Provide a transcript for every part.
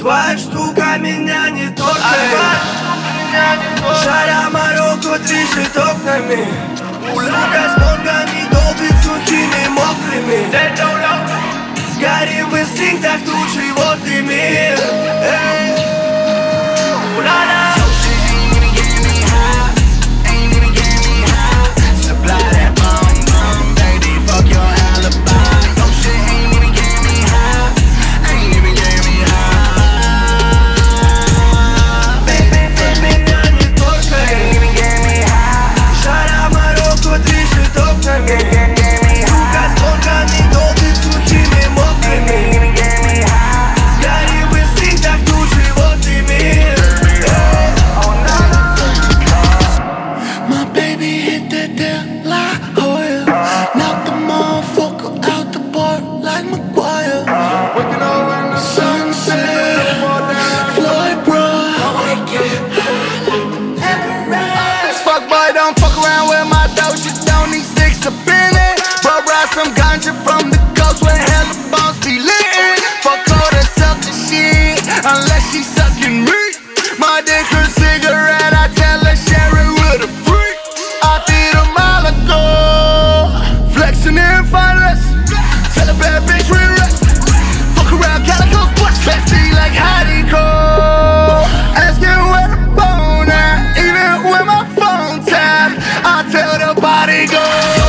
Твоя штука меня не торкает. Жаря Марокко движет окнами. Сука с моргами долбит сухими мокрыми. Горим в инстинктах, тут животный мир. Don't fuck around with my dough, she don't need six up in it. But ride some ganja from the coast where hella bones be lit. Fuck all that suckin' shit, unless she sucking me. My dick her cigarette, I tell her share it with a freak. I feed her Malaco, flexing in finance. Tell a bad bitch we rest. Fuck around Calico's butt, classy like Hattie Cole. Asking where the bone at, even with my phone tap, I tell the body go.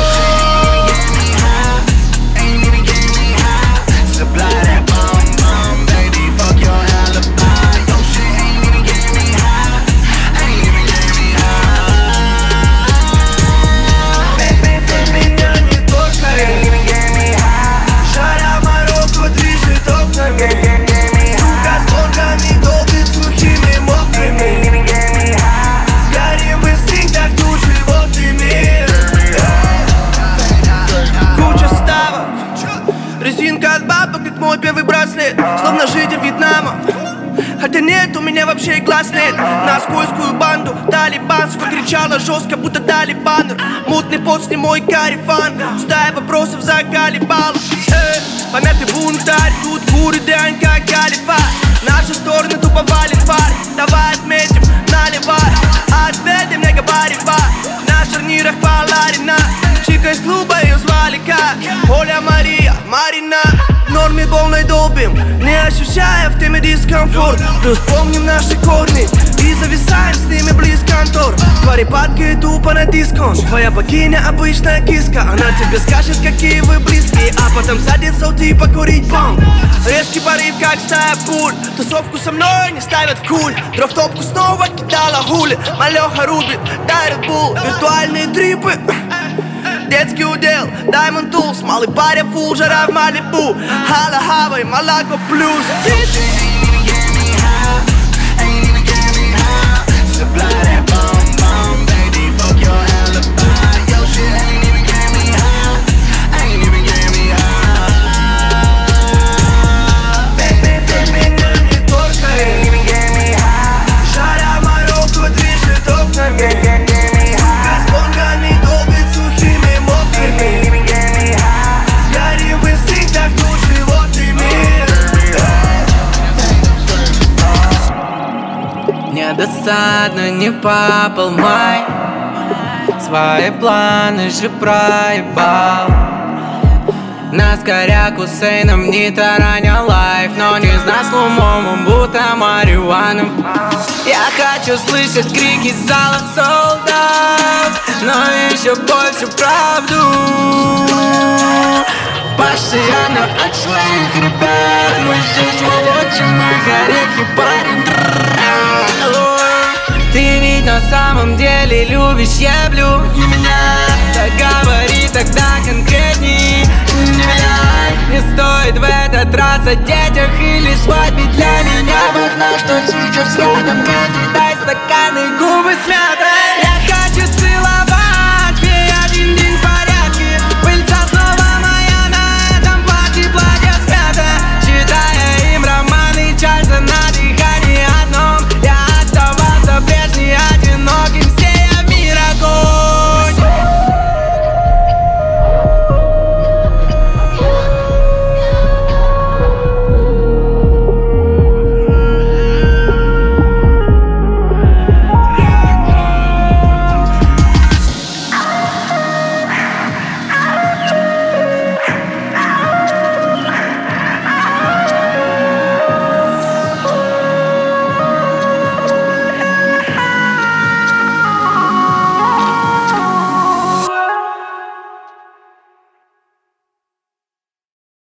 Резинка от бабок, как мой первый браслет. Словно житель Вьетнама. Хотя нет, у меня вообще и глаз нет. На скользкую банду талибанскую кричала жестко, будто талибан. Мутный пот, не мой карифан. Стая вопросов заколебала. Помятый бунтарь, тут курит дрянь, как калифат. Наши стороны тупо валит фар. Давай отметим, наливай. Ответы мне габарит бар. На шарнирах поларина. Чика из клуба, ее звали как Оля Мария, Марина. В норме полной долбим, не ощущая в теме дискомфорт. Плюс помним наши корни и зависаем с ними близ контор. Твари падкают тупо на дисконт. Твоя богиня обычная киска. Она тебе скажет, какие вы близкие, а потом садится уйти покурить бомб. Резкий порыв, как стая пуль. Тусовку со мной не ставят в куль. Дров топку снова кидала гули. Малеха рубит, дай Red Bull. Виртуальные трипы, детский удел, Diamond Tools. Малый паря, фул, жара в Малибу. Хала, Хавай, Малако плюс. Досадно не попал май. Свои планы же проебал. Нас коряк Хусейном не тараня лайф, но не знаю умом, будто марихуаном. Я хочу слышать крики зала солдат, но еще больше правду. Постоянно от своих ребят мы здесь молочим, мы горехи парим. Ты ведь на самом деле любишь еблю не меня. Так говори тогда конкретней. Не меняй, не стоит в этот раз о детях или свадьбе. Для меня важно, что сейчас рядом. Дай стаканы, губы смяты.